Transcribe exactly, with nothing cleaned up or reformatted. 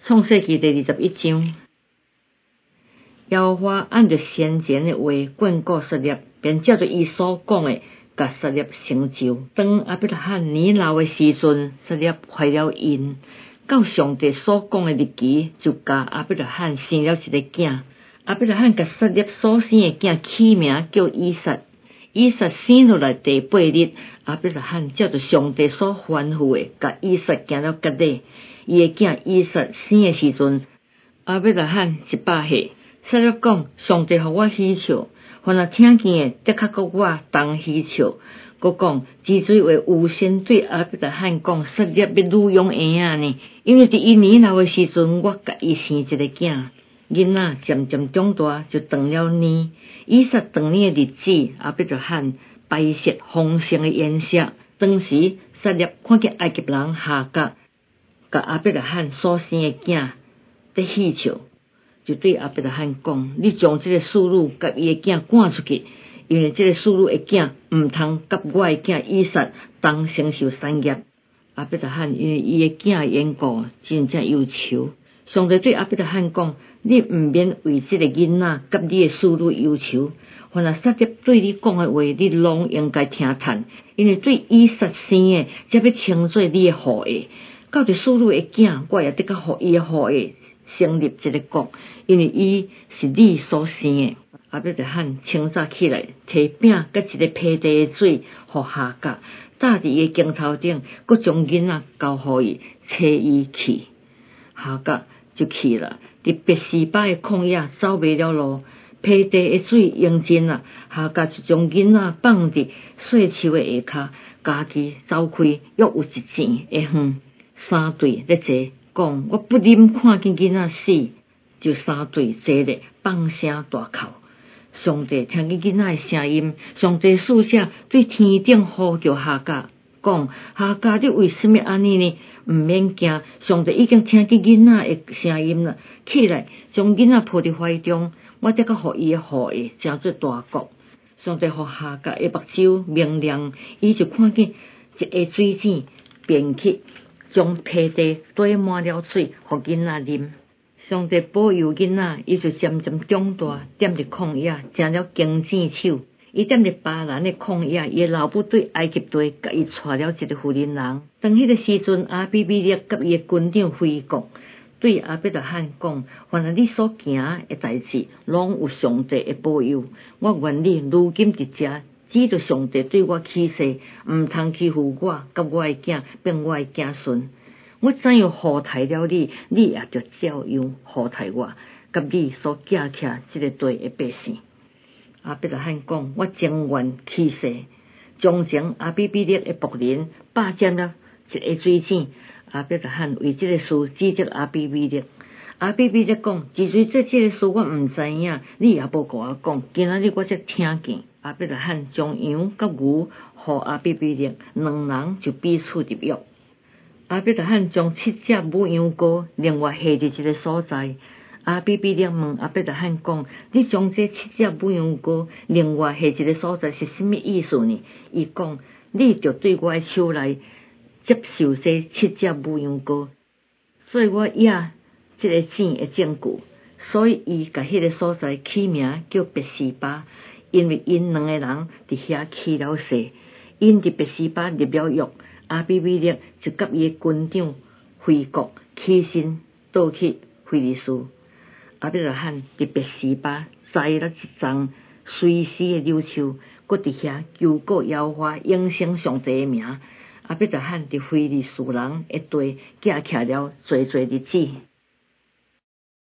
创世纪第二十一章，耶和华按着先前的话眷顾撒粒，便照着伊所讲的，甲撒粒成就。当亚伯拉罕年老的时阵，撒粒怀了孕，到上帝所讲的日期，就甲亚伯拉罕生了一个囝。亚伯拉罕甲撒粒所生的囝起名叫以撒。以撒生落来第八日，亚伯拉罕照着上帝所吩咐的，甲以撒行了割礼。伊的囝以撒生的时阵，亚伯拉罕一百岁。撒粒讲：上帝互我喜笑，凡若听见的，的确甲我同喜笑。佮讲，之水为有先对亚伯拉罕讲，撒粒要乳养婴仔呢，因为伫伊年老的时阵，我甲伊生一个囝。囡仔渐渐长大，就长了年。以撒长年的日子，亚伯拉罕摆设丰盛的宴席。当时撒粒看见埃及人夏甲，甲亚伯拉罕所生的囝在喜笑，就对亚伯拉罕讲：你将这个妇女甲伊的囝赶出去，因为这个妇女的囝毋通甲我的囝以撒同承受产业。亚伯拉罕因为伊的囝的缘故，真正忧愁。上帝对亚伯拉罕讲：你毋免为这个囡仔甲你的妇女忧愁，凡若撒粒对你讲的话，你拢应该听叹，因为对以撒生的，才要称作你的后裔。到着妇女的囝，我也得甲互伊的后裔成立一个国，因为伊是你所生的。亚伯拉罕清早起来，摕饼甲一个披地的水，互夏甲，搭伫伊的肩头顶，佮将囡仔交互伊，找伊去。夏甲就去了，伫别是巴的旷野走袂了路，披地的水用尽了，夏甲就将囡仔放伫细树的下骹，家己走开，约有一箭的远。三对咧坐，讲我不忍看见囡仔死，就三对坐咧放声大哭。上帝听见囡仔的声音，上帝使者对天顶呼叫夏甲，讲：夏甲，你为什么安尼呢？毋免惊，上帝已经听见囡仔的声音了。起来，将囡仔抱伫怀中，我得甲互伊的后裔成做大国。上帝互夏甲的目睭明亮，伊就看见一个水井，便去将披地堆满了水，互囡仔啉。上帝保佑囡仔，伊就渐渐长大，踮伫旷野，成了经井手。伊踮伫巴兰的旷野，伊老母对埃及地，甲伊带了一个妇人人。当迄个时阵，阿比米勒甲伊的军长回国，对亚伯拉罕讲：凡若你所行的代志，拢有上帝的保佑。我愿你如今伫遮，指着上帝对我起誓，毋通欺负我，甲我的囝，并我的子孙。我怎样祸害了你，你也着照样祸害我，甲你所寄起这个地的百姓。亚伯拉罕讲：我情愿起誓。从前阿比比勒的仆人霸占了一个水井，亚伯拉罕为这个事指责阿比比勒。阿比比勒讲：至于这这个事我毋知影，你也无甲我讲，今仔日我才听见。亚伯拉罕将羊甲牛互阿比比勒，两人就彼此入约。亚伯拉罕将七只母羊羔另外下伫一个所在。阿比比勒问亚伯拉罕讲：你将这七只母羊羔另外下一个所在是什么意思呢？伊讲：你就对我的手来接受这七只母羊羔，做我野这个井的证据。所以伊甲迄个所在起名叫别是巴，因为因两个人伫遐起了誓。因伫别是巴入了约，阿比比勒就甲伊的军长回国，起身倒去非利士。亚伯拉罕伫别是巴栽了一丛随时的柳树，搁伫遐求告耶和华永生上帝的名。亚伯拉罕伫非利士人的地寄徛了侪侪日子。